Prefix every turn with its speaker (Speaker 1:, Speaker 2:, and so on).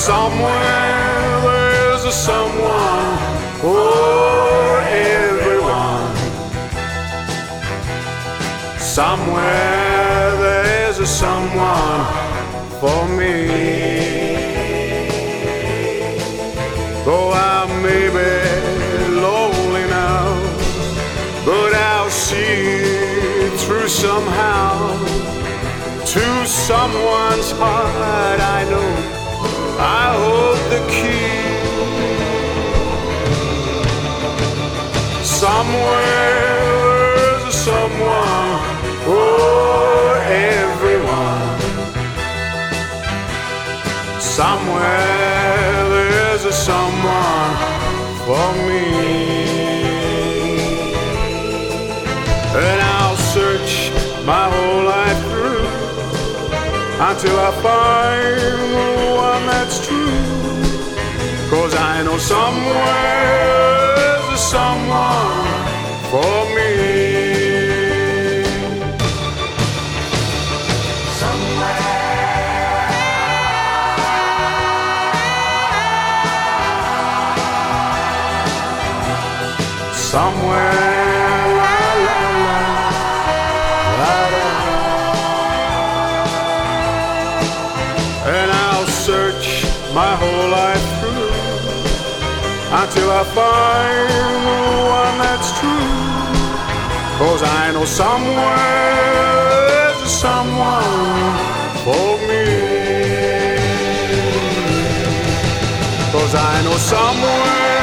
Speaker 1: Somewhere there's a someone for everyone. Somewhere there's a someone for me. Though I may be lonely now, but I'll see it through somehow. To someone's heart I know I hold the key. Somewhere there's a someone for everyone. Somewhere there's a someone for me. And I'll search my whole life through until I find the one that's true. 'Cause I know somewhere's a someone for me. Somewhere, la, la, la, la, la. And I'll search my whole life through until I find the one that's true. 'Cause I know somewhere's a someone for me. 'Cause I know somewhere